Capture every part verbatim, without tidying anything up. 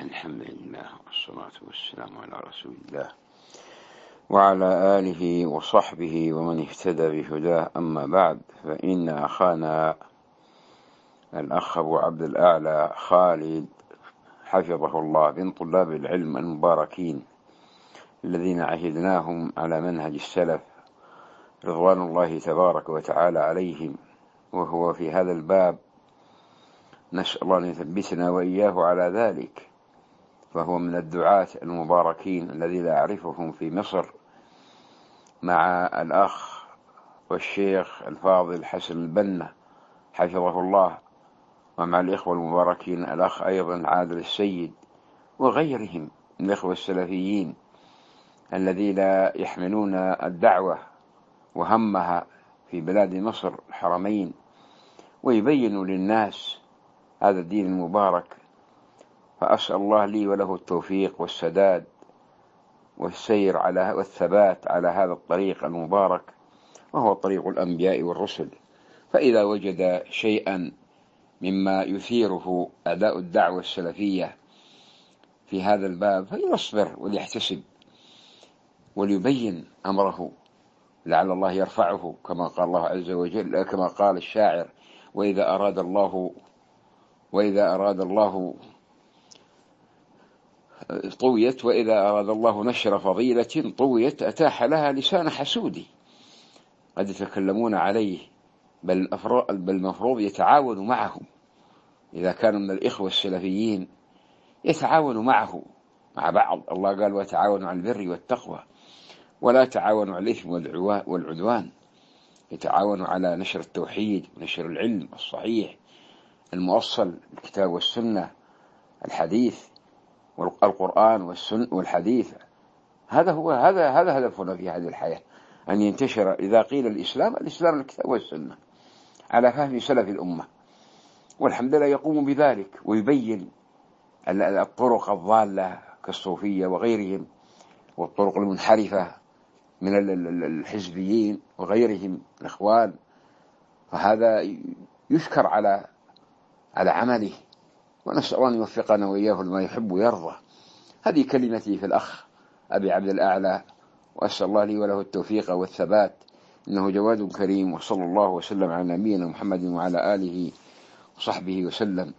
الحمد لله والصلاة والسلام على رسول الله وعلى آله وصحبه ومن اهتدى بهداه. أما بعد، فإن أخانا الأخ أبو عبد الأعلى خالد حفظه الله من طلاب العلم المباركين الذين عهدناهم على منهج السلف رضوان الله تبارك وتعالى عليهم، وهو في هذا الباب نسأل الله أن يثبتنا وإياه على ذلك، فهو من الدعاة المباركين الذين أعرفهم في مصر مع الأخ والشيخ الفاضل حسن البنا حفظه الله، ومع الإخوة المباركين الأخ أيضا عادل السيد وغيرهم من الإخوة السلفيين الذين يحملون الدعوة وهمها في بلاد مصر الحرمين، ويبينوا للناس هذا الدين المبارك. فأسأل الله لي وله التوفيق والسداد والسير على والثبات على هذا الطريق المبارك، وهو طريق الأنبياء والرسل. فإذا وجد شيئا مما يثيره أداء الدعوة السلفية في هذا الباب فليصبر وليحتسب وليبين أمره، لعل الله يرفعه، كما قال الله عز وجل، كما قال الشاعر: وإذا أراد الله وإذا أراد الله طويت وإذا أراد الله نشر فضيلة طويت أتاح لها لسان حسودي. قد يتكلمون عليه، بل المفروض يتعاون معهم. إذا كانوا من الإخوة السلفيين يتعاونوا معه مع بعض. الله قال: وتعاونوا على البر والتقوى ولا تعاونوا على الإثم والعدوان. يتعاونوا على نشر التوحيد ونشر العلم الصحيح المؤصل بالكتاب والسنة، الحديث والقرآن والسنة والحديث. هذا هو هذا هذا هدفنا في هذه الحياة، أن ينتشر. إذا قيل الإسلام، الإسلام الكتاب والسنة على فهم سلف الأمة، والحمد لله يقوم بذلك ويبين الطرق الضالة كالصوفية وغيرهم، والطرق المنحرفة من الحزبيين وغيرهم الإخوان. فهذا يشكر على على عمله، ونسأل الله أن يوفقنا وإياه لما يحب ويرضى. هذه كلمتي في الأخ أبي عبد الأعلى، وأسأل الله لي وله التوفيق والثبات، إنه جواد كريم. وصلى الله وسلم على نبينا محمد وعلى آله وصحبه وسلم.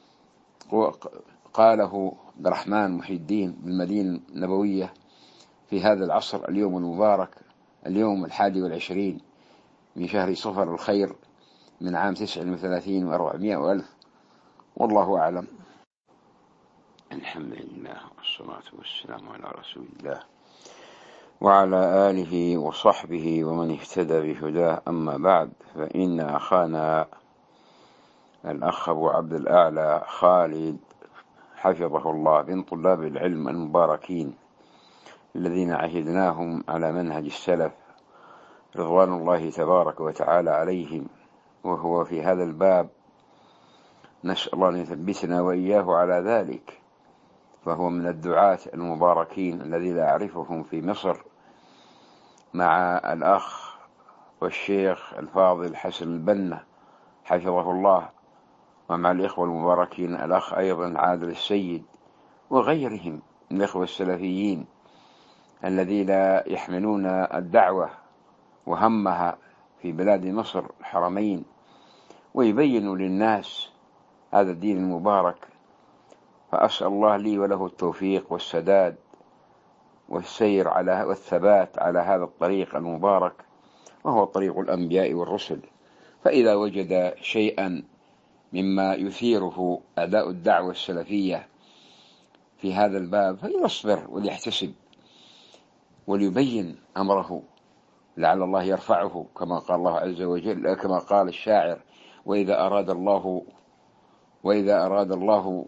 قاله عبد الرحمن محي الدين بالمدينة النبوية في هذا العصر اليوم المبارك، اليوم الحادي والعشرين من شهر صفر الخير من عام تسع وثلاثين وأربعمائة وألف، والله أعلم. الحمد لله والصلاة والسلام على رسول الله وعلى آله وصحبه ومن اهتدى بهداه. أما بعد، فإن أخانا الأخ أبو عبد الأعلى خالد حفظه الله من طلاب العلم المباركين الذين عهدناهم على منهج السلف رضوان الله تبارك وتعالى عليهم، وهو في هذا الباب نسأل الله أن يثبتنا وإياه على ذلك، فهو من الدعاة المباركين الذين أعرفهم في مصر مع الأخ والشيخ الفاضل حسن البنا حفظه الله، ومع الإخوة المباركين الأخ أيضا عادل السيد وغيرهم من الإخوة السلفيين الذين يحملون الدعوة وهمها في بلاد مصر الحرمين، ويبينوا للناس هذا الدين المبارك. فأسأل الله لي وله التوفيق والسداد والسير على والثبات على هذا الطريق المبارك، وهو طريق الأنبياء والرسل. فإذا وجد شيئا مما يثيره أداء الدعوة السلفية في هذا الباب فليصبر وليحتسب وليبين أمره، لعل الله يرفعه، كما قال الله عز وجل، كما قال الشاعر: وإذا أراد الله وإذا أراد الله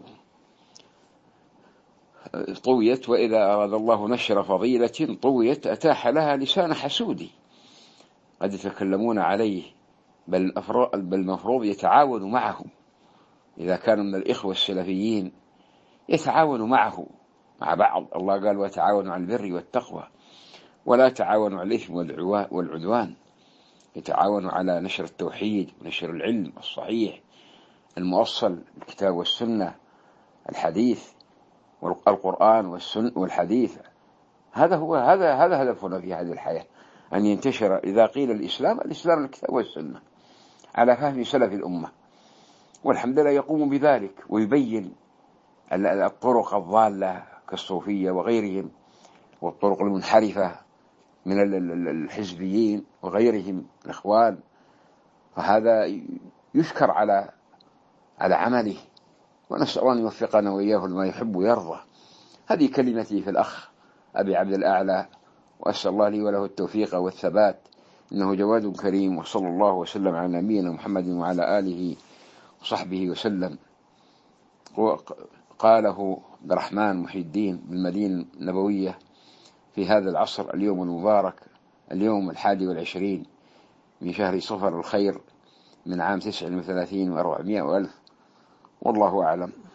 طويت وإذا أراد الله نشر فضيلة طويت أتاح لها لسان حسودي. قد يتكلمون عليه، بل المفروض يتعاونوا معهم. إذا كانوا من الإخوة السلفيين يتعاونوا معه مع بعض. الله قال: وتعاونوا على البر والتقوى ولا تعاونوا على الإثم والعدوان. يتعاونوا على نشر التوحيد ونشر العلم الصحيح المؤصل بالكتاب والسنة، الحديث والقرآن والسنة والحديث. هذا هو هذا هذا هدفنا في هذه الحياة، أن ينتشر. إذا قيل الإسلام، الإسلام الكتاب والسنة على فهم سلف الأمة، والحمد لله يقوم بذلك ويبين الطرق الضالة كالصوفية وغيرهم، والطرق المنحرفة من الحزبيين وغيرهم الإخوان. فهذا يشكر على على عمله، ونسأل الله أن يوفقنا وإياه لما يحب ويرضى. هذه كلمتي في الأخ أبي عبد الأعلى، وأسأل الله لي وله التوفيق والثبات، إنه جواد كريم. وصلى الله وسلم على نبينا محمد وعلى آله وصحبه وسلم. قاله عبد الرحمن محي الدين بالمدينة النبوية في هذا العصر اليوم المبارك، اليوم الحادي والعشرين من شهر صفر الخير من عام تسع وثلاثين وأربعمائة وألف، والله أعلم.